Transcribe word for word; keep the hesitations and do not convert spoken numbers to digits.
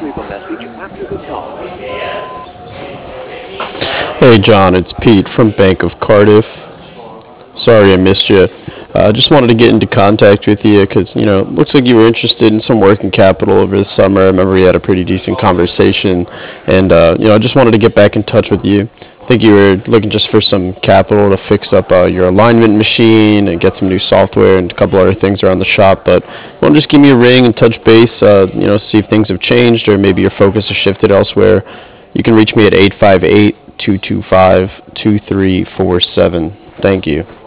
leave a message after the tone. Hey John, it's Pete from Bank of Cardiff. Sorry I missed you. I uh, just wanted to get into contact with you because, you know, it looks like you were interested in some working capital over the summer. I remember we had a pretty decent conversation, and, uh, you know, I just wanted to get back in touch with you. I think you were looking just for some capital to fix up uh, your alignment machine and get some new software and a couple other things around the shop. But why don't just give me a ring and touch base, uh, you know, see if things have changed or maybe your focus has shifted elsewhere. You can reach me at eight five eight, two two five, two three four seven. Thank you.